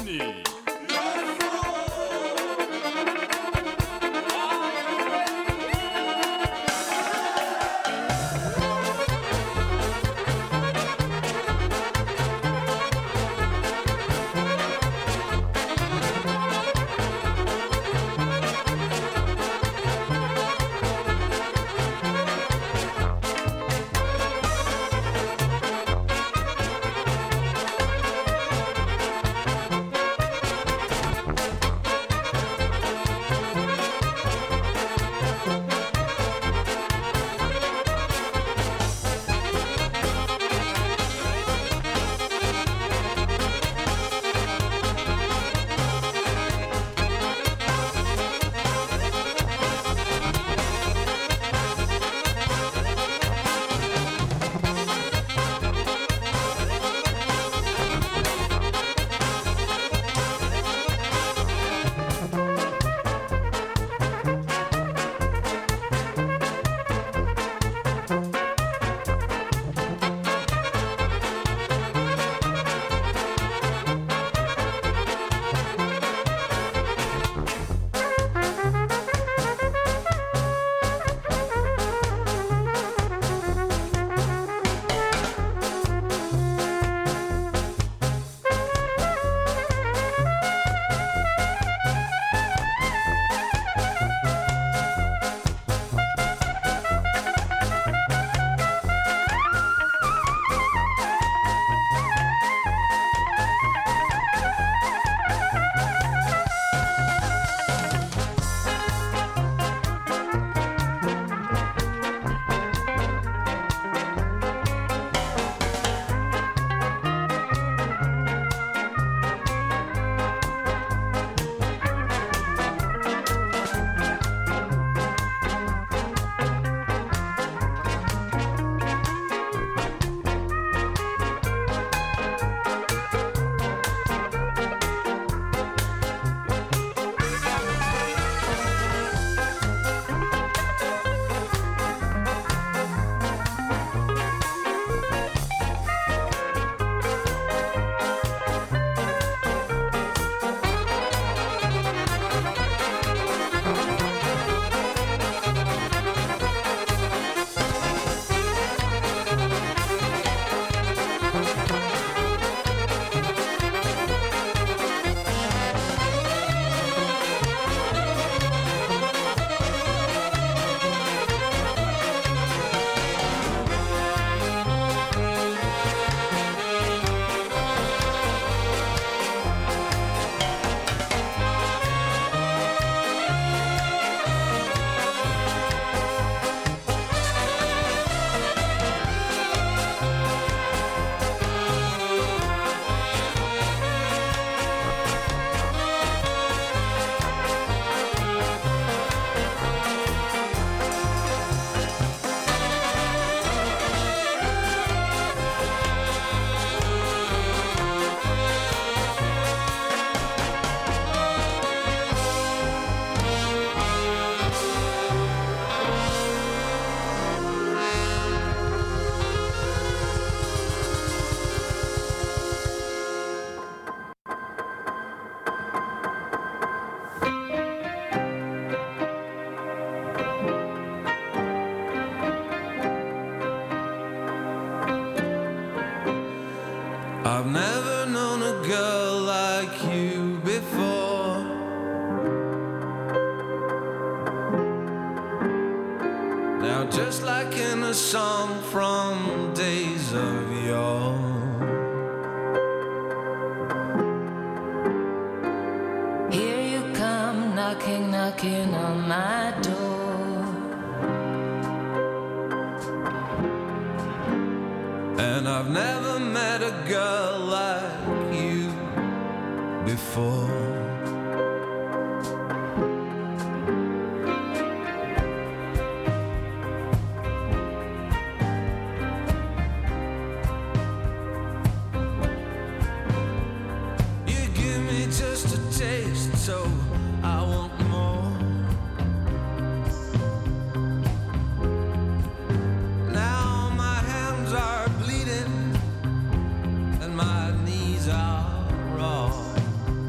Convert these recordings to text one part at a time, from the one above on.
Money. I've never known a girl like you before. Now just like in a song from days of yore, here you come knocking, knocking on my door. and I've never met a girl like you before. Just a taste, so I want more. Now my hands are bleeding and my knees are raw.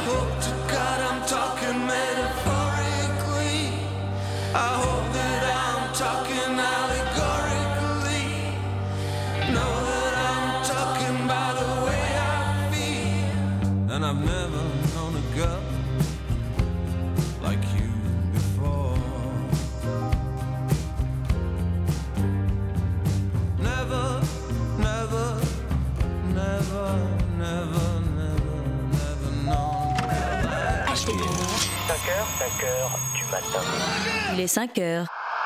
hope to God I'm talking metaphorically. I hope that I'm talking allegorically. Know that I'm talking by the way I feel. And I've never known a girl like you before. Never, never, never, never, never, never known. HTR. 5h du matin. Il est 5h.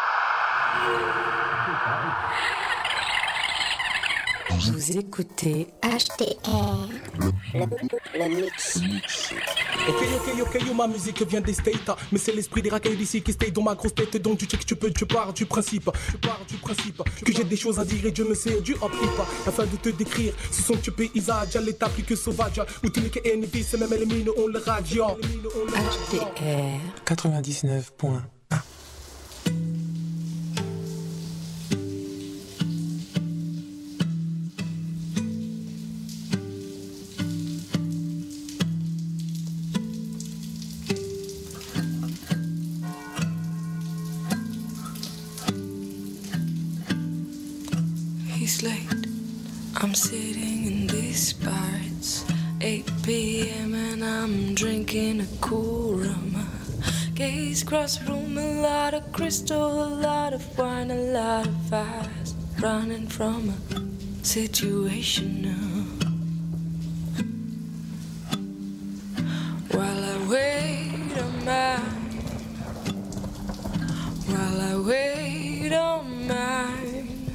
Vous écoutez HTR. Le mix. Ok, ma musique vient des States. Mais c'est l'esprit des racailles d'ici qui stay dans ma grosse tête. Donc tu check, tu pars du principe que j'ai des choses à dire et Dieu me sait du hop hip. Afin de te décrire, ce sont tes paysages à l'état plus que sauvage. Où tu n'es que NV, c'est même les mines, on le radio. HTR 99.1. He's late. I'm sitting in this bar. It's 8 p.m. and I'm drinking a cool rum. Gaze across the room, a lot of crystal, a lot of wine, a lot of ice. Running from a situation now. While I wait on mine, while I wait on mine.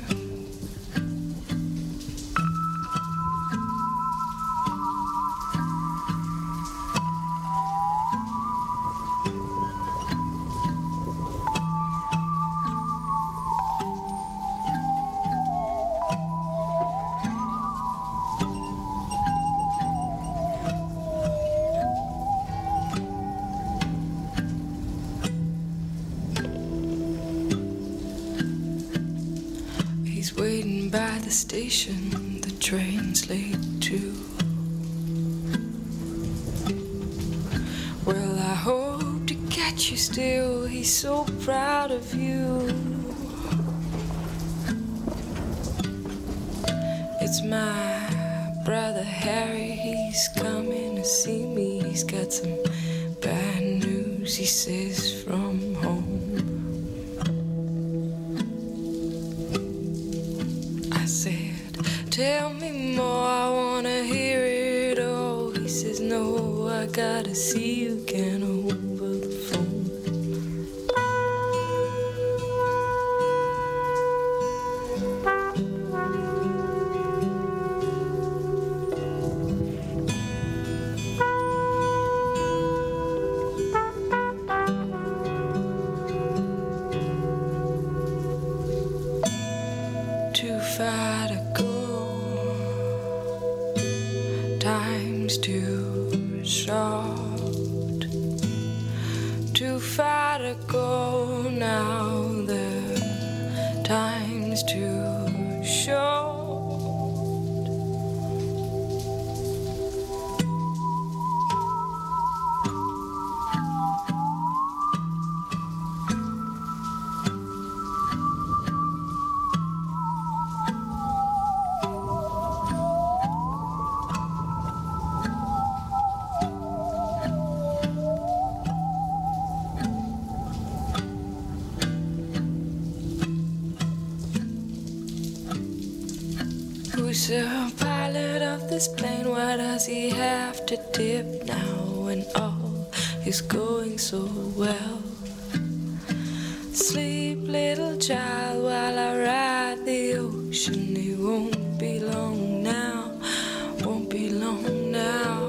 Waiting by the station, the train's late too. Well, I hope to catch you still, he's so proud of you. It's my brother Harry, he's coming to see me. He's got some bad news, he says, from home. Tell me more, I wanna hear it all. He says, no, I gotta see you again over the phone. Too far to go. Time's too short, too far to go now. The time's too short. Who's the pilot of this plane? Why does he have to dip now when all is going so well? Sleep, little child, while I ride the ocean. It won't be long now, won't be long now.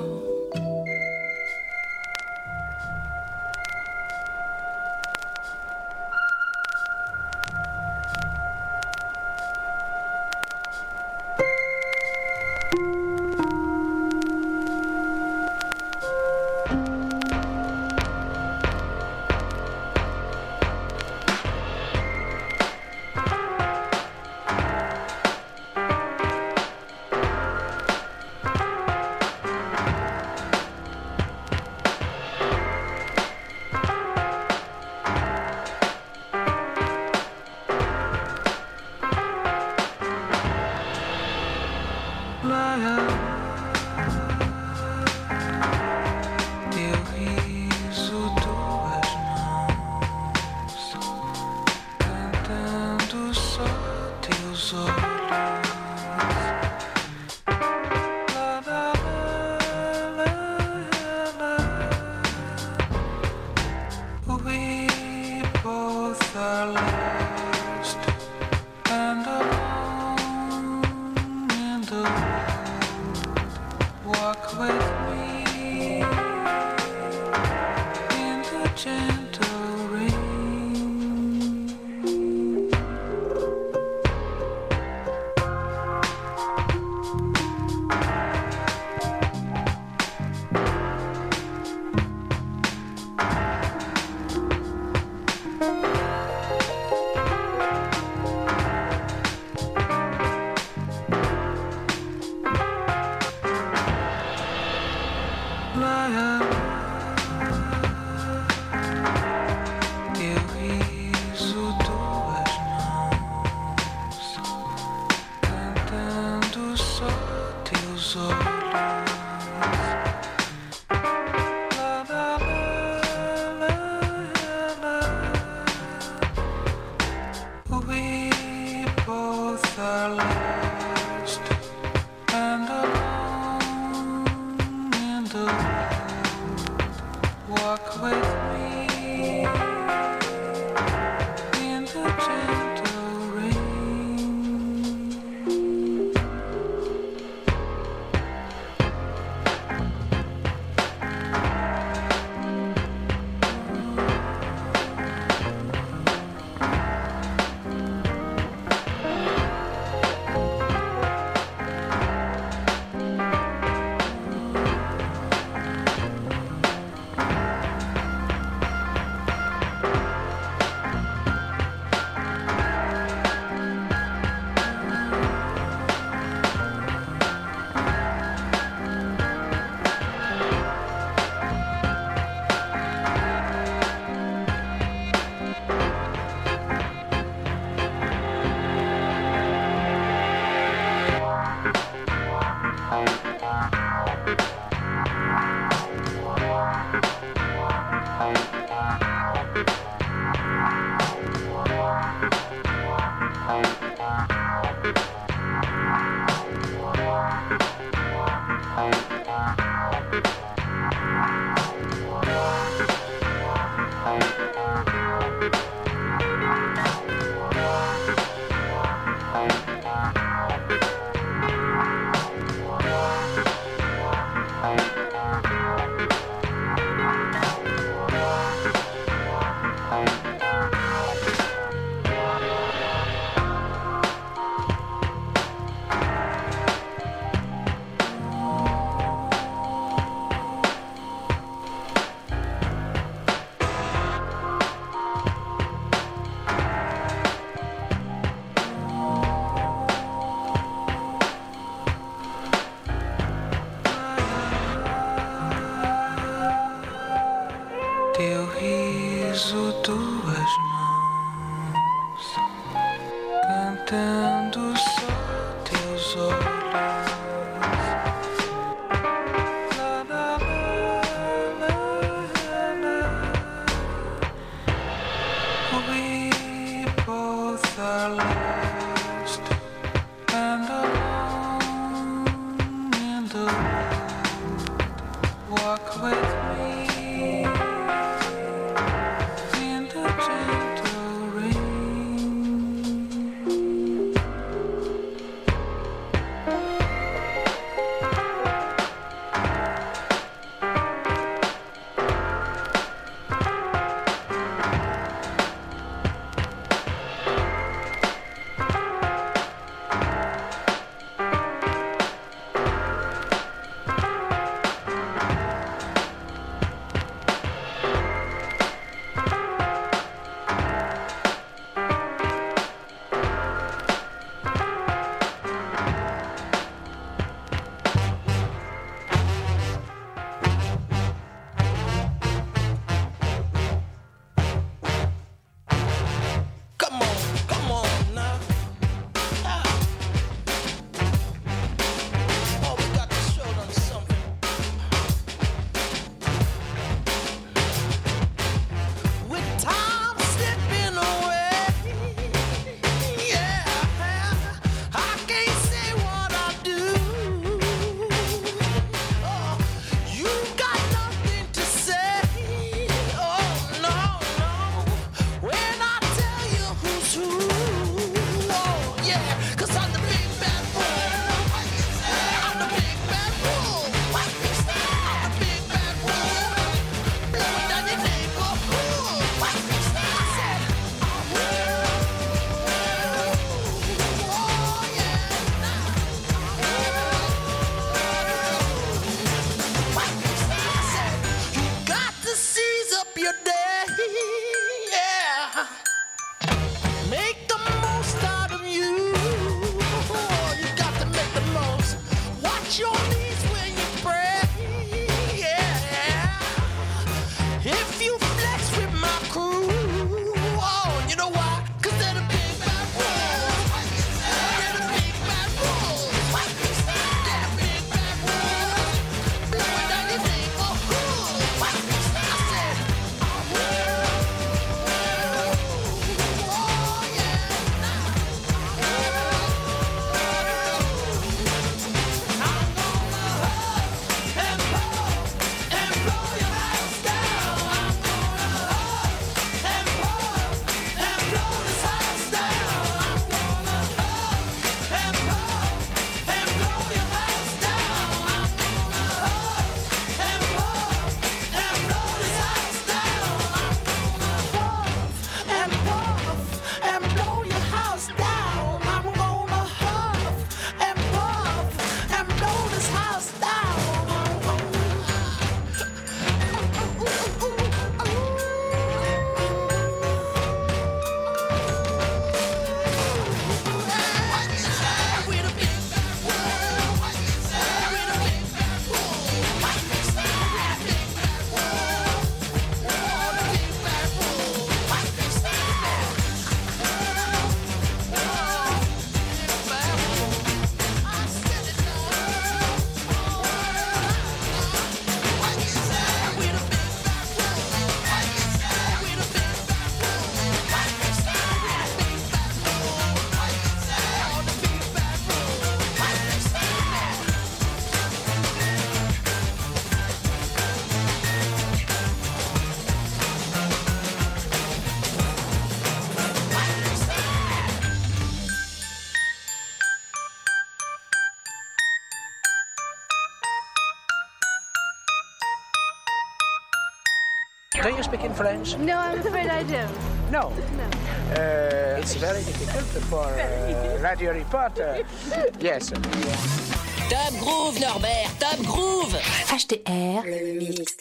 Do you speak in French? No, I'm afraid I don't. No. It's very difficult for radio reporter. Yes. Top Groove, Norbert, Top Groove. HDR, Le mix.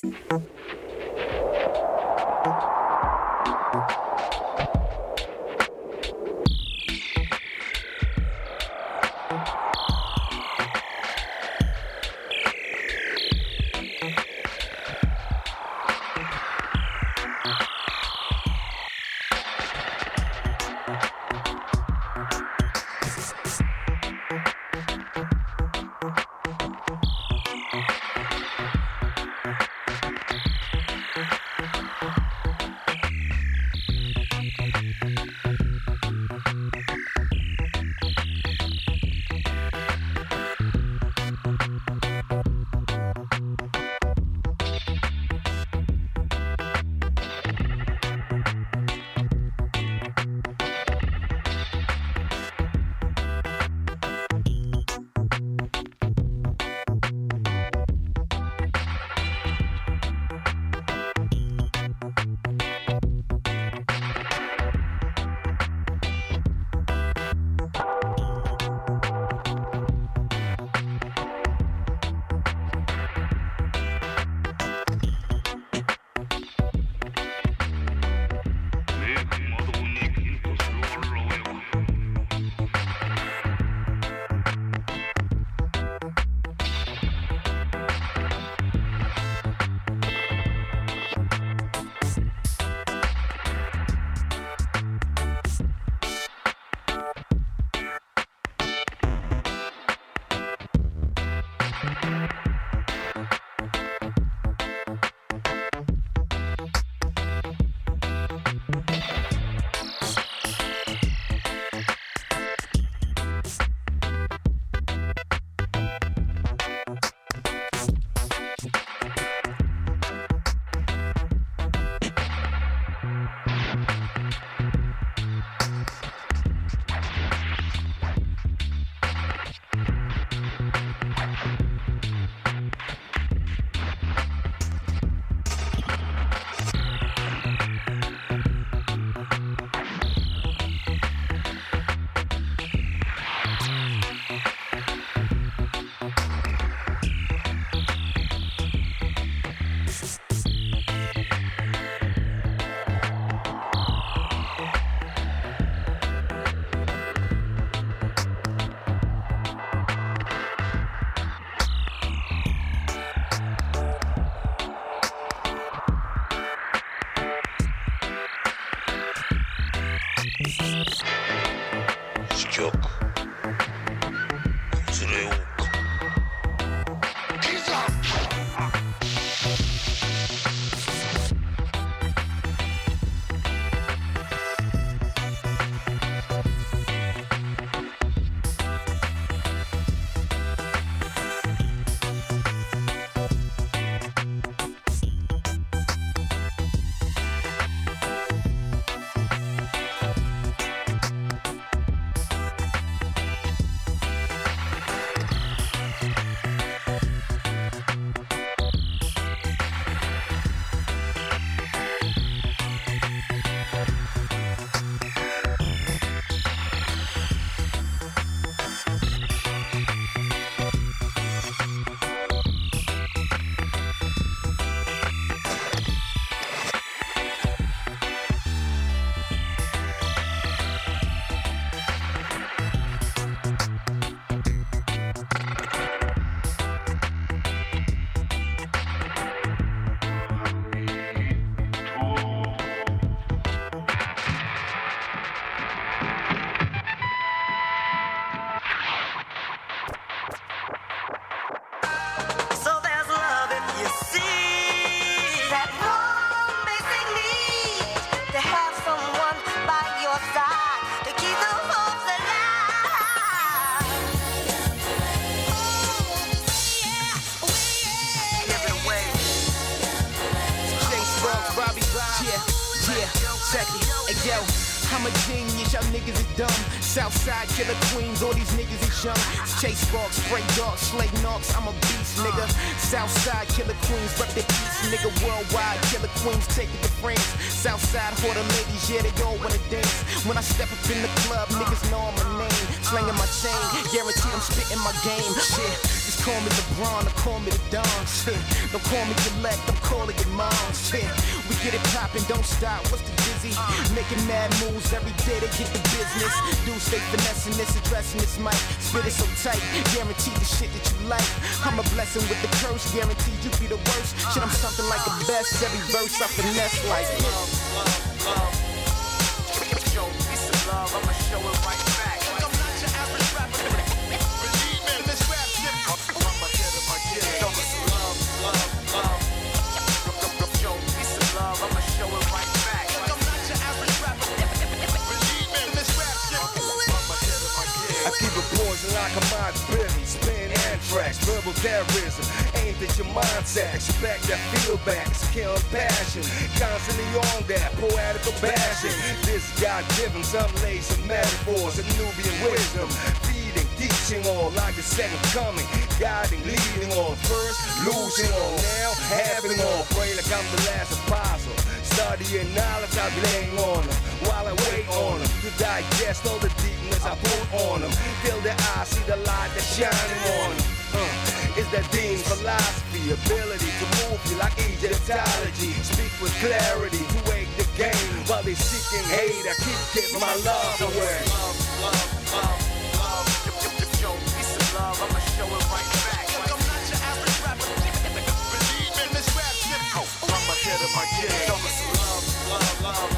I'm a genius, y'all niggas is dumb. Southside killer queens, all these niggas is young. Chase sparks, spray darks, slay knocks, I'm a beast, nigga. Southside killer queens, rep the east, nigga. Worldwide killer queens, take it to France. Southside hoarder ladies, yeah, they all wanna dance. When I step up in the club, niggas know I'm my name. Slanging my chain, guaranteed I'm spitting my game. Shit, just call me LeBron or call me the Don. Shit, don't call me Gillette, I'm calling your mom. Shit, we get it poppin', don't stop. What's the dizzy? Making mad moves every day, they get the business. Dudes stay finessing this, addressing this mic. Spit it so tight, guaranteed the shit that you like. I'm a blessing with the curse, guaranteed you be the worst. Shit, I'm something like the best. Every verse I finesse like love, love, love. Yo, piece of love, I'ma show it right back. I'm not your average rapper. Believe me, this rap shit. I'm ahead of my game. Love, love, love. Yo, piece of love, I'ma show it right back. I'm not your average rapper. Believe me, this rap shit. I'm ahead of my game. I keep it poison like a mind berry, spin anthrax, verbal terrorism, aimed at your mindset. Expect that feedback, skill and passion, constantly on that poetical passion. This God-given, some lays some metaphors, a Nubian wisdom, feeding, teaching all like the second coming, guiding, leading on first, losing all now, having all. Pray like I'm the last apostle. Studying knowledge, I be laying on them while I wait on them to digest all the deepness I put on them. Till their eyes see the light that's shining on them. It's that Dean's philosophy, ability to move you like Egyptology. Speak with clarity to wake the game while they seeking hate. I keep giving my love away. Love, love, love, love. Yo, piece of love, I'ma show it right back. I'm not your average rapper. Believe in this rap shit. I'm ahead of my game. Love, love, love.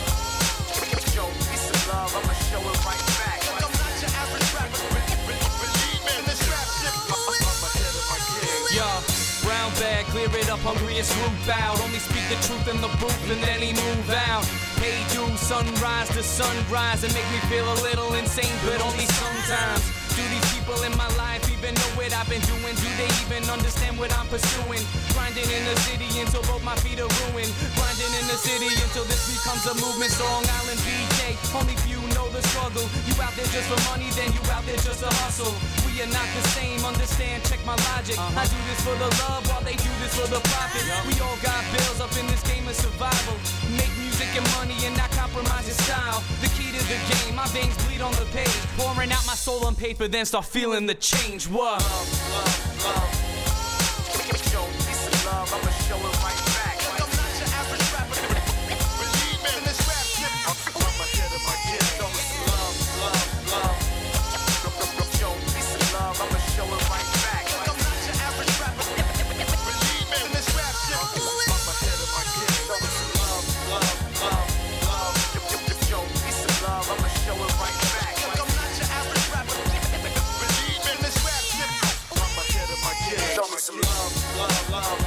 Yo, piece of love, I'ma show it right back. I'm not your average rapper. Believe in this rap shit. I'm ahead of my game. Yo, brown bag, clear it up, hungry as roof out. Only speak the truth in the booth and then he move out. Hey dude, sunrise to sunrise, and make me feel a little insane, but only sometimes. Do these people in my life even know what I've been doing? Do they even understand what I'm pursuing? Grinding in the city until both my feet are ruined. Grinding in the city until this becomes a movement. Long Island BJ, only few know the struggle. You out there just for money, then you out there just to hustle. We are not the same, understand, check my logic. I do this for the love while they do this for the profit. We all got bills up in this game of survival. Make music and money and not compromise your style. The key to the game, my veins bleed on the page. Pouring out my soul on paper, then start feeling the change. What? Love, love, love. Yo, piece of love, I'ma show it right back. I'm not your average rapper. Believe me in this rap shit. I'm ahead of my game. Love, love, love. Yo, piece of love, I'ma show it right back. I'm not your average rapper. Believe me in this rap shit. I'm ahead of my game. Love, love, love, love. Yo, piece of love, I'ma show it right back. I'm not your average rapper. Believe me in this rap shit. I'm ahead of my game. Show me some love, love, love.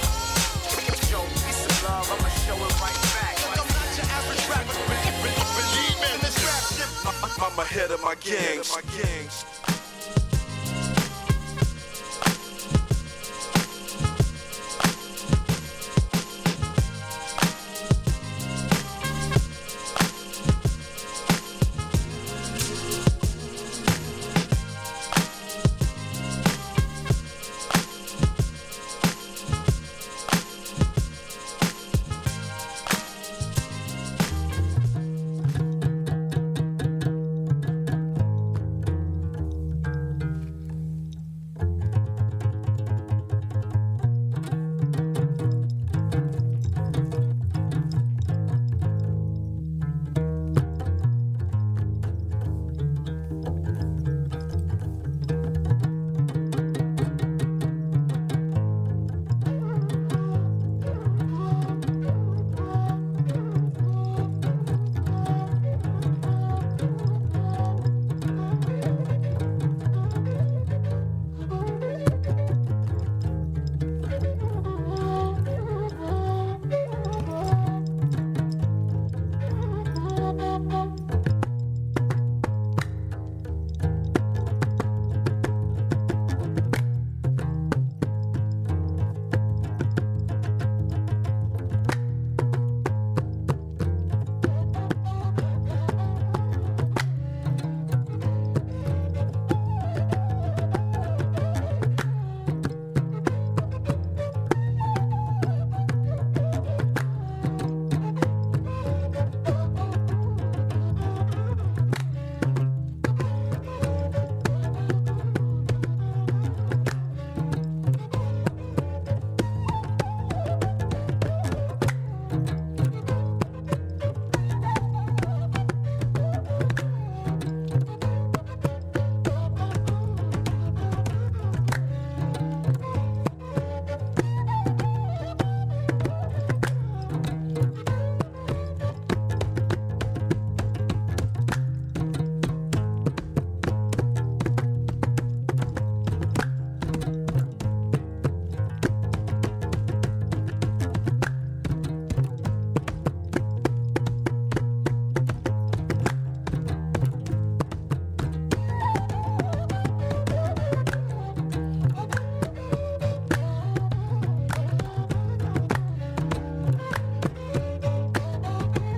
Yo, piece of love, I'ma show it right back. I'm not your average rapper. Believe me in this rap shit. I'm ahead of my gang.